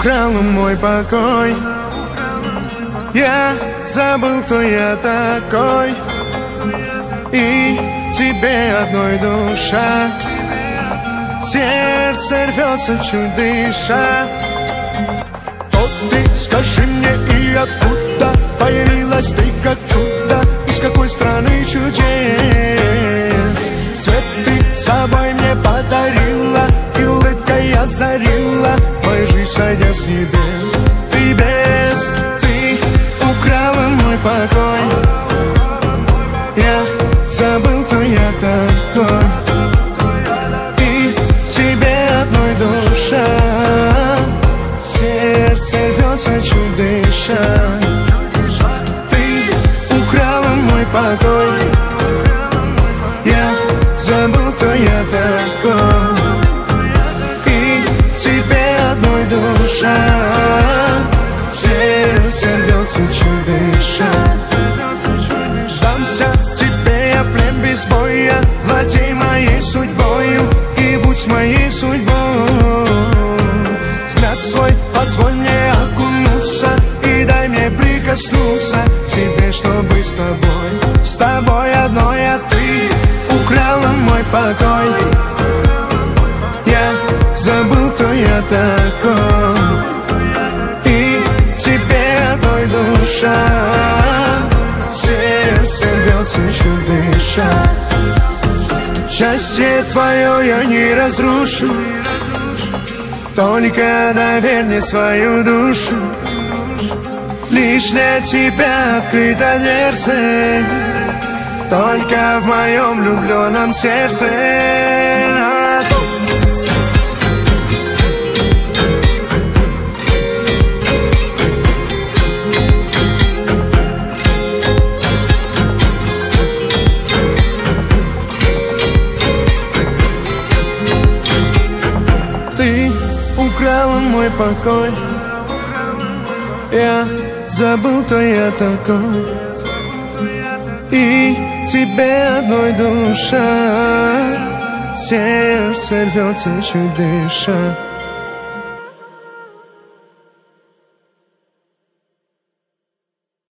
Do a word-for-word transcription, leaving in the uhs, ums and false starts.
украла мой покой. Я забыл, кто я такой, и тебе одной душа. Сердце рвется, чуть дыша. Вот ты скажи мне, и откуда появилась ты как чудо? Из какой страны чудес? Свет ты собой мне подарила, и улыбкой озарила мою жизнь, сойдя с небес. Ты без, ты украла мой покой. Я забыл, кто я такой, и тебе одной душа. Сердце рвется, чуть дыша. Ты украла мой покой. Я забыл, кто я такой, и тебе одной душа. Сердце рвется, чуть дыша. Сдамся тебе я в плен без боя. Владей моей судьбою и будь моей судьбой. Взгляд свой позволь мне окунуться, и дай мне прикоснуться к тебе, чтобы с тобой, с тобой одной, а ты украла мой покой. Я забыл, кто я такой, и тебе одной душа. Сердце рвется, чуть дыша. Счастье твое я не разрушу, только доверь мне свою душу. Лишь для тебя открыто дверцы, только в моем влюбленном сердце. Ты украла мой покой. Я забыл, кто я такой, и тебе одной душа. Сердце рвется, чуть дыша.